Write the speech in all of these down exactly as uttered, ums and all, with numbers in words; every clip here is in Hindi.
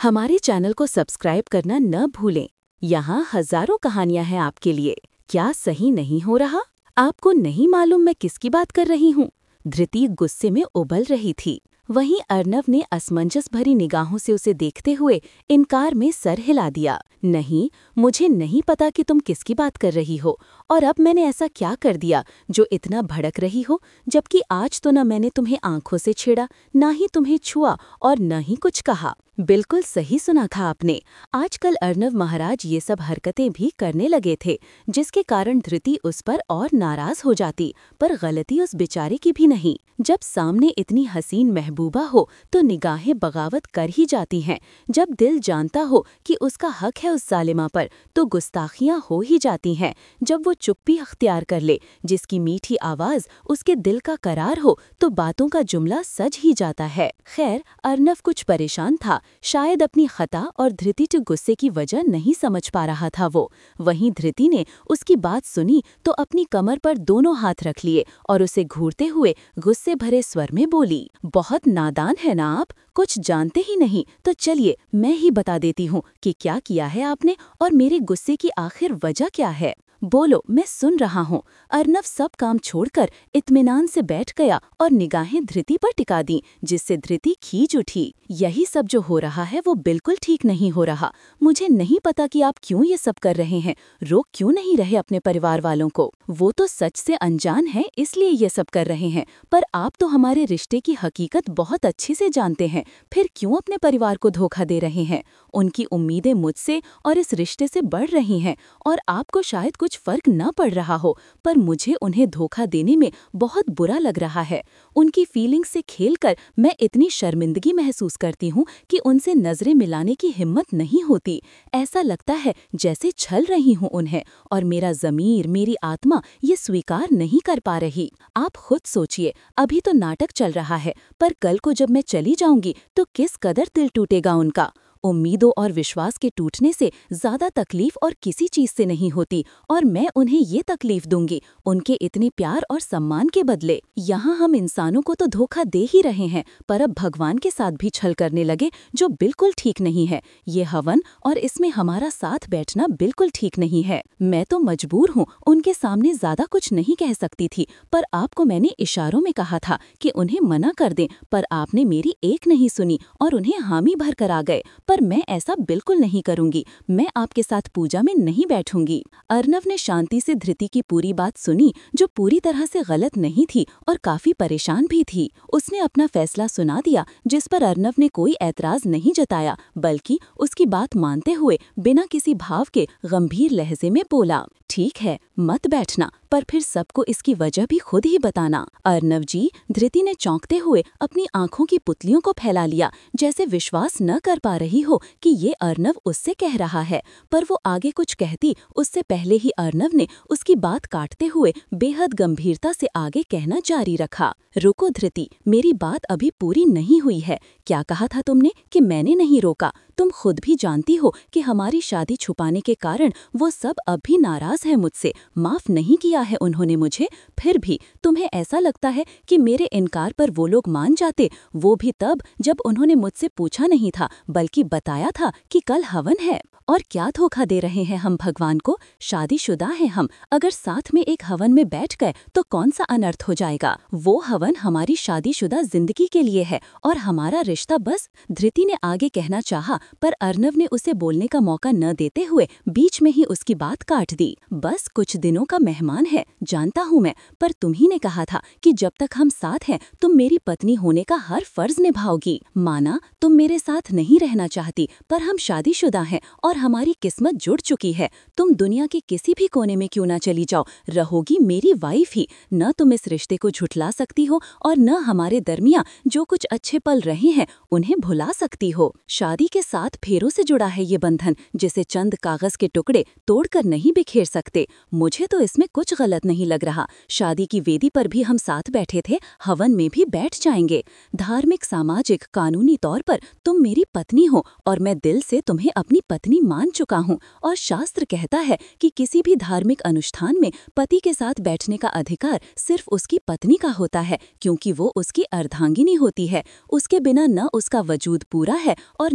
हमारे चैनल को सब्सक्राइब करना न भूलें। यहाँ हजारों कहानियाँ हैं आपके लिए। क्या सही नहीं हो रहा? आपको नहीं मालूम मैं किसकी बात कर रही हूँ? धृति गुस्से में उबल रही थी। वहीं अर्नव ने असमंजस भरी निगाहों से उसे देखते हुए इनकार में सर हिला दिया। नहीं, मुझे नहीं पता कि तुम किसकी बात कर रही हो और अब मैंने ऐसा क्या कर दिया जो इतना भड़क रही हो, जबकि आज तो न मैंने तुम्हें आंखों से छेड़ा, ना ही तुम्हें छुआ और न ही कुछ कहा। बिल्कुल सही सुना था आपने। आजकल अर्नव महाराज ये सब हरकतें भी करने लगे थे, जिसके कारण धृति उस पर और नाराज हो जाती, पर गलती उस बेचारे की भी नहीं। जब सामने इतनी हसीन महबूबा हो तो निगाहें बगावत कर ही जाती हैं। जब दिल जानता हो कि उसका हक है उस जालिमा पर, तो गुस्ताखियां हो ही जाती हैं। जब वो चुप्पी अख्तियार कर ले, जिसकी मीठी आवाज उसके दिल का करार हो, तो बातों का जुमला सज ही जाता है। खैर, अर्नव कुछ परेशान था, शायद अपनी खता और धृति के गुस्से की वजह नहीं समझ पा रहा था वो। वहीं धृति ने उसकी बात सुनी तो अपनी कमर पर दोनों हाथ रख लिए और उसे घूरते हुए गुस्से भरे स्वर में बोली, बहुत नादान है ना आप, कुछ जानते ही नहीं। तो चलिए मैं ही बता देती हूँ कि क्या किया है आपने और मेरे गुस्से की आखिर वजह क्या है। बोलो, मैं सुन रहा हूँ। अर्नव सब काम छोड़कर इत्मीनान से बैठ गया और निगाहें धृति पर टिका दी, जिससे धृति खींच उठी। यही सब जो हो रहा है वो बिल्कुल ठीक नहीं हो रहा। मुझे नहीं पता कि आप क्यों ये सब कर रहे हैं, रोक क्यों नहीं रहे अपने परिवार वालों को। वो तो सच से अनजान है इसलिए ये सब कर रहे हैं, पर आप तो हमारे रिश्ते की हकीकत बहुत अच्छे से जानते हैं, फिर क्यों अपने परिवार को धोखा दे रहे हैं। उनकी उम्मीदें मुझसे और इस रिश्ते से बढ़ रही हैं और आपको शायद कुछ फर्क न पड़ रहा हो, पर मुझे उन्हें धोखा देने में बहुत बुरा लग रहा है। उनकी फीलिंग से खेलकर मैं इतनी शर्मिंदगी महसूस करती हूँ कि उनसे नजरें मिलाने की हिम्मत नहीं होती। ऐसा लगता है जैसे छल रही हूँ उन्हें, और मेरा ज़मीर, मेरी आत्मा ये स्वीकार नहीं कर पा रही। आप खुद सोचिए, अभी तो नाटक चल रहा है, पर कल को जब मैं चली जाऊंगी तो किस कदर दिल टूटेगा उनका। उम्मीदों और विश्वास के टूटने से ज्यादा तकलीफ और किसी चीज से नहीं होती, और मैं उन्हें ये तकलीफ दूंगी उनके इतने प्यार और सम्मान के बदले। यहाँ हम इंसानों को तो धोखा दे ही रहे हैं, पर अब भगवान के साथ भी छल करने लगे, जो बिल्कुल ठीक नहीं है। ये हवन और इसमें हमारा साथ बैठना बिल्कुल ठीक नहीं है। मैं तो मजबूर हूँ, उनके सामने ज्यादा कुछ नहीं कह सकती थी, पर आपको मैंने इशारों में कहा था कि उन्हें मना कर दें, पर आपने मेरी एक नहीं सुनी और उन्हें हामी भर कर आ गए। पर मैं ऐसा बिल्कुल नहीं करूंगी, मैं आपके साथ पूजा में नहीं बैठूंगी। अर्नव ने शांति से धृति की पूरी बात सुनी, जो पूरी तरह से गलत नहीं थी और काफी परेशान भी थी। उसने अपना फैसला सुना दिया, जिस पर अर्नव ने कोई ऐतराज नहीं जताया, बल्कि उसकी बात मानते हुए बिना किसी भाव के गंभीर लहजे में बोला, ठीक है, मत बैठना, पर फिर सबको इसकी वजह भी खुद ही बताना। अर्नव जी, धृति ने चौंकते हुए अपनी आंखों की पुतलियों को फैला लिया, जैसे विश्वास न कर पा रही हो कि ये अर्नव उससे कह रहा है। पर वो आगे कुछ कहती उससे पहले ही अर्नव ने उसकी बात काटते हुए बेहद गंभीरता से आगे कहना जारी रखा, रुको धृति, मेरी बात अभी पूरी नहीं हुई है। क्या कहा था तुमने कि मैंने नहीं रोका? तुम खुद भी जानती हो कि हमारी शादी छुपाने के कारण वो सब अब भी नाराज है मुझसे, माफ नहीं किया है उन्होंने मुझे। फिर भी तुम्हें ऐसा लगता है कि मेरे इनकार पर वो लोग मान जाते, वो भी तब जब उन्होंने मुझसे पूछा नहीं था, बल्कि बताया था कि कल हवन है। और क्या धोखा दे रहे हैं हम भगवान को? शादीशुदा हैं हम, अगर साथ में एक हवन में बैठ गए तो कौन सा अनर्थ हो जाएगा? वो हवन हमारी शादीशुदा जिंदगी के लिए है और हमारा रिश्ता बस। धृति ने आगे कहना चाहा, पर अर्नव ने उसे बोलने का मौका न देते हुए बीच में ही उसकी बात काट दी। बस कुछ दिनों का मेहमान है, जानता हूँ मैं, पर तुम ही ने कहा था कि जब तक हम साथ हैं तुम मेरी पत्नी होने का हर फर्ज निभाओगी। माना तुम मेरे साथ नहीं रहना चाहती, पर हम शादीशुदा हैं और हमारी किस्मत जुड़ चुकी है। तुम दुनिया के किसी भी कोने में क्यों ना चली जाओ, रहोगी मेरी वाइफ ही। न तुम इस रिश्ते को झुठला सकती हो और न हमारे दरमियां जो कुछ अच्छे पल रहे हैं उन्हें भुला सकती हो। शादी के साथ फेरों से जुड़ा है ये बंधन, जिसे चंद कागज के टुकड़े तोड़कर नहीं बिखेर सकते। मुझे तो इसमें कुछ गलत नहीं लग रहा। शादी की वेदी पर भी हम साथ बैठे थे, हवन में भी बैठ जाएंगे। धार्मिक, सामाजिक, कानूनी तौर पर तुम मेरी पत्नी हो और मैं दिल से तुम्हें अपनी पत्नी मान चुका हूँ। और शास्त्र कहता है कि किसी भी धार्मिक अनुष्ठान में पति के साथ बैठने का अधिकार सिर्फ उसकी पत्नी का होता है, क्योंकि वो उसकी अर्धांगिनी होती है। उसके बिना न उसका वजूद पूरा है और न ही कोई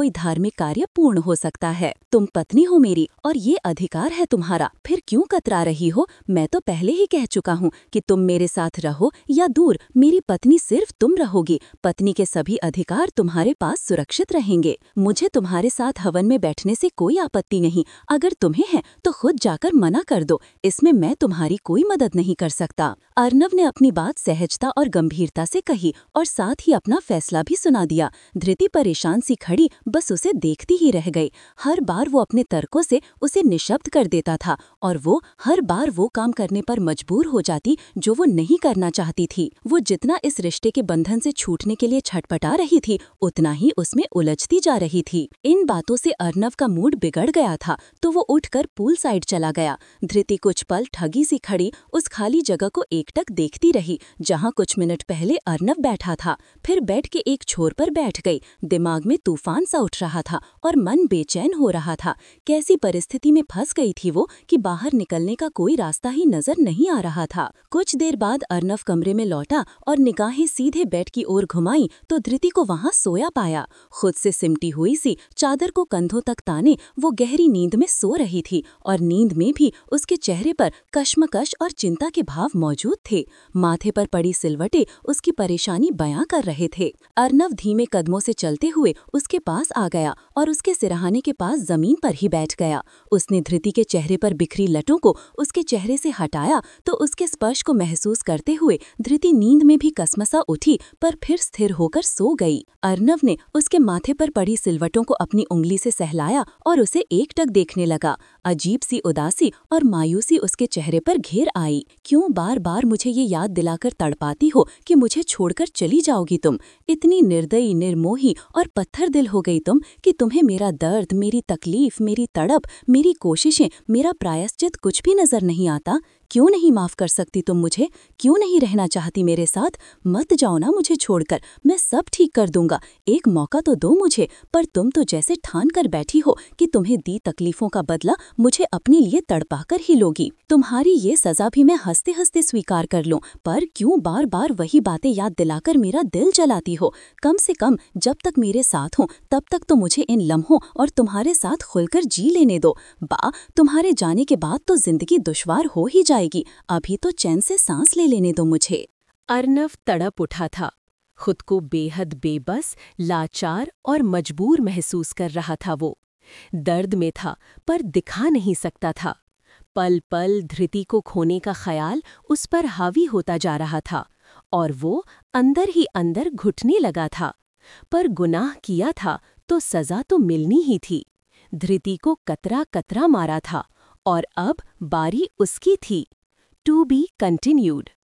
कोई धार्मिक कार्य पूर्ण हो सकता है। तुम पत्नी हो मेरी और ये अधिकार है तुम्हारा, फिर क्यों कतरा रही हो? मैं तो पहले ही कह चुका हूँ कि तुम मेरे साथ रहो या दूर, मेरी पत्नी सिर्फ तुम रहोगी। पत्नी के सभी अधिकार तुम्हारे पास सुरक्षित रहेंगे। मुझे तुम्हारे साथ हवन में बैठने से कोई आपत्ति नहीं। अगर तुम्हें है तो खुद जाकर मना कर दो, इसमें मैं तुम्हारी कोई मदद नहीं कर सकता। अर्नव ने अपनी बात सहजता और गंभीरता से कही और साथ ही अपना फैसला भी सुना दिया। धृति परेशान सी खड़ी बस उसे देखती ही रह गई। हर बार वो अपने तर्कों से उसे निशब्द कर देता था और वो हर बार वो काम करने पर मजबूर हो जाती जो वो नहीं करना चाहती थी। वो जितना इस रिश्ते के बंधन से छूटने के लिए छटपटा रही थी, उतना ही उसमें उलझती जा रही थी। इन बातों से अर्नव का मूड बिगड़ गया था तो वो उठकर पूल साइड चला गया। धृति कुछ पल ठगी सी खड़ी उस खाली जगह को एकटक देखती रही जहाँ कुछ मिनट पहले अर्नव बैठा था। फिर बेड के एक छोर पर बैठ गई। दिमाग में तूफान सा उठ रहा था और मन बेचैन हो रहा था। कैसी परिस्थिति में फंस गई थी वो कि बाहर निकलने का कोई रास्ता ही नजर नहीं आ रहा था। कुछ देर बाद अर्नव कमरे में लौटा और निगाहें सीधे बेड की ओर घुमाई तो धृति को वहां सोया पाया। खुद से सिमटी हुई सी चादर को कंधों तक ताने वो गहरी नींद में सो रही थी और नींद में भी उसके चेहरे पर कश्मकश और चिंता के भाव मौजूद थे। माथे पर पड़ी सिलवटें उसकी परेशानी बयां कर रहे थे। अर्नव धीमे कदमों से चलते हुए उसके पास आ गया और उसके सिरहाने के पास जमीन पर ही बैठ गया। उसने धृति के चेहरे पर बिखरी लटों को उसके चेहरे से हटाया तो उसके स्पर्श को महसूस करते हुए धृति नींद में भी कसमसा उठी पर फिर स्थिर होकर सो गई। अर्नव ने उसके माथे पर पड़ी सिलवटों को अपनी उंगली से सहलाया और उसे एकटक देखने लगा। अजीब सी उदासी और मायूसी उसके चेहरे पर घेर आई। क्यों बार बार मुझे ये याद दिलाकर तड़पाती हो कि मुझे छोड़कर चली जाओगी तुम? इतनी निर्दयी, निर्मोही और पत्थर दिल हो गई तुम कि तुम्हें मेरा दर्द, मेरी तकलीफ, मेरी तड़प, मेरी कोशिशें, मेरा प्रायश्चित कुछ भी नजर नहीं आता। क्यों नहीं माफ कर सकती तुम मुझे? क्यों नहीं रहना चाहती मेरे साथ? मत जाओ ना मुझे छोड़कर, मैं सब ठीक कर दूंगा। एक मौका तो दो मुझे। पर तुम तो जैसे ठान कर बैठी हो कि तुम्हें दी तकलीफों का बदला मुझे अपने लिए तड़पा कर ही लोगी। तुम्हारी ये सजा भी मैं हंसते हंसते स्वीकार कर लूं, पर क्यों बार बार वही बातें याद दिलाकर मेरा दिल जलाती हो? कम से कम जब तक मेरे साथ हो तब तक तो मुझे इन लम्हों और तुम्हारे साथ खुलकर जी लेने दो। बा तुम्हारे जाने के बाद तो जिंदगी दुश्वार हो ही जाएगी। अभी तो चैन से सांस ले लेने दो मुझे। अर्नव तड़प उठा था। खुद को बेहद बेबस, लाचार और मजबूर महसूस कर रहा था। वो दर्द में था पर दिखा नहीं सकता था। पल पल धृति को खोने का ख्याल उस पर हावी होता जा रहा था और वो अंदर ही अंदर घुटने लगा था। पर गुनाह किया था तो सजा तो मिलनी ही थी। धृति को कतरा कतरा मारा था और अब बारी उसकी थी। To be continued.